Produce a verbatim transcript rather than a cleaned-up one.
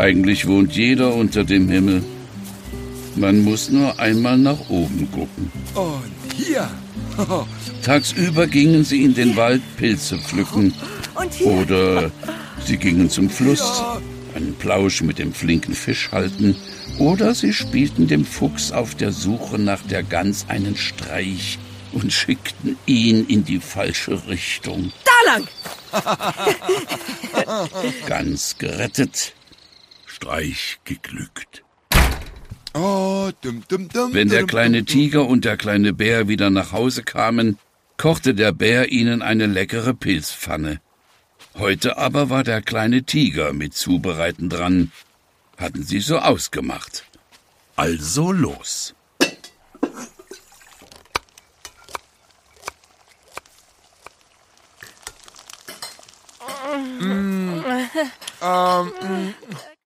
Eigentlich wohnt jeder unter dem Himmel. Man muss nur einmal nach oben gucken. Und hier. Tagsüber gingen sie in den Wald Pilze pflücken. Und hier. Oder sie gingen zum Fluss, einen Plausch mit dem flinken Fisch halten. Oder sie spielten dem Fuchs auf der Suche nach der Gans einen Streich und schickten ihn in die falsche Richtung. Da lang! Gans gerettet, Streich geglückt. Oh, dum, dum, dum, Wenn der dum, kleine dum, dum. Tiger und der kleine Bär wieder nach Hause kamen, kochte der Bär ihnen eine leckere Pilzpfanne. Heute aber war der kleine Tiger mit Zubereiten dran. Hatten sie so ausgemacht. Also los. Mm, ähm, mm,